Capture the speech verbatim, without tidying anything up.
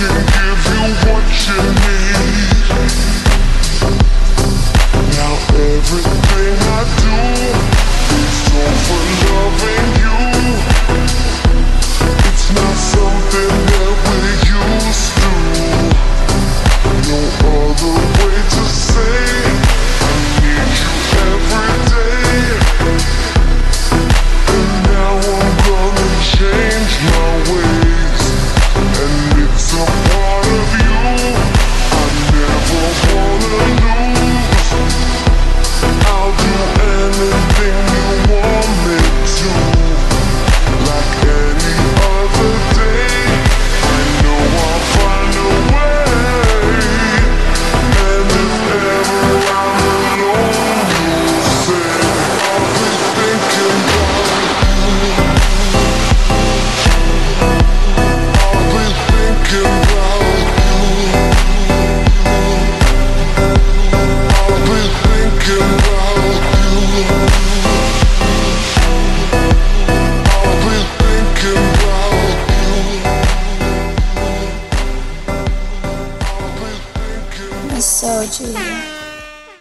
can give you what you need. Now everything I do is all for loving you. It's not something that we're used to. No other way to say I need you every day. And now I'm gonna change my ways, and it's a part of you I never wanna lose. I'll do anything you want me to, like any other day. I know I'll find a way. And if ever I'm alone, you'll say I'll be thinking about you. I'll be thinking about you. I'll be thinking about you. I'll be thinking about you. I'll be thinking. Miss Soji.